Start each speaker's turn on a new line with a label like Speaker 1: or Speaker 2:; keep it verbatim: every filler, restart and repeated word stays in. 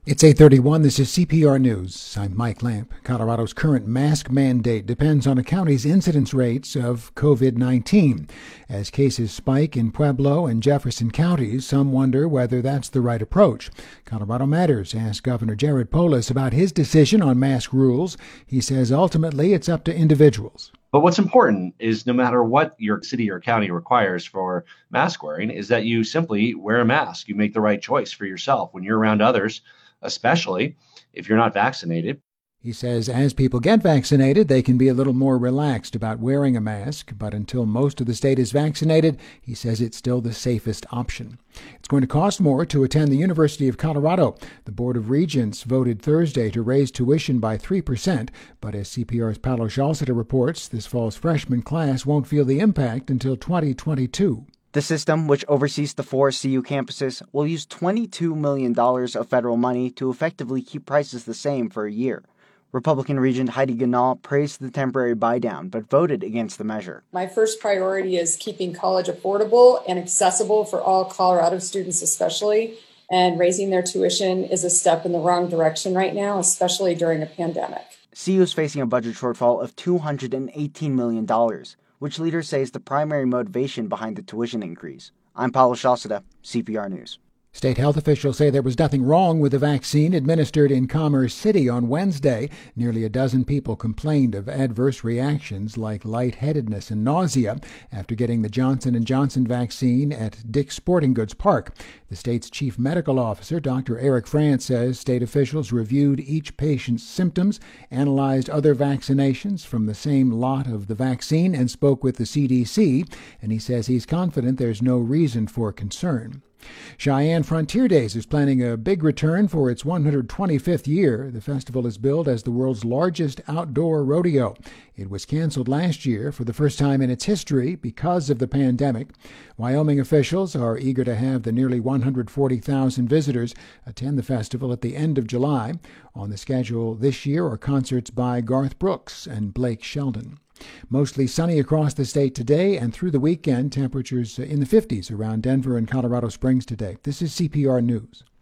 Speaker 1: It's eight thirty-one. This is C P R News. I'm Mike Lamp. Colorado's current mask mandate depends on a county's incidence rates of covid nineteen. As cases spike in Pueblo and Jefferson counties, some wonder whether that's the right approach. Colorado Matters asked Governor Jared Polis about his decision on mask rules. He says ultimately it's up to individuals.
Speaker 2: But what's important is no matter what your city or county requires for mask wearing is that you simply wear a mask. You make the right choice for yourself when you're around others, especially if you're not vaccinated.
Speaker 1: He says as people get vaccinated, they can be a little more relaxed about wearing a mask, but until most of the state is vaccinated, he says it's still the safest option. It's going to cost more to attend the University of Colorado. The Board of Regents voted Thursday to raise tuition by three percent, but as C P R's Paolo Shalcita reports, this fall's freshman class won't feel the impact until twenty twenty-two.
Speaker 3: The system, which oversees the four C U campuses, will use twenty-two million dollars of federal money to effectively keep prices the same for a year. Republican Regent Heidi Ganahl praised the temporary buy-down, but voted against the measure.
Speaker 4: My first priority is keeping college affordable and accessible for all Colorado students especially, and raising their tuition is a step in the wrong direction right now, especially during a pandemic.
Speaker 3: C U is facing a budget shortfall of two hundred eighteen million dollars, which leaders say is the primary motivation behind the tuition increase. I'm Paolo Shalcita, C P R News.
Speaker 1: State health officials say there was nothing wrong with the vaccine administered in Commerce City on Wednesday. Nearly a dozen people complained of adverse reactions like lightheadedness and nausea after getting the Johnson and Johnson vaccine at Dick's Sporting Goods Park. The state's chief medical officer, Doctor Eric France, says state officials reviewed each patient's symptoms, analyzed other vaccinations from the same lot of the vaccine, and spoke with the C D C, and he says he's confident there's no reason for concern. Cheyenne Frontier Days is planning a big return for its one hundred twenty-fifth year. The festival is billed as the world's largest outdoor rodeo. It was canceled last year for the first time in its history because of the pandemic. Wyoming officials are eager to have the nearly one hundred forty thousand visitors attend the festival at the end of July. On the schedule this year are concerts by Garth Brooks and Blake Shelton. Mostly sunny across the state today and through the weekend. Temperatures in the fifties around Denver and Colorado Springs today. This is C P R News.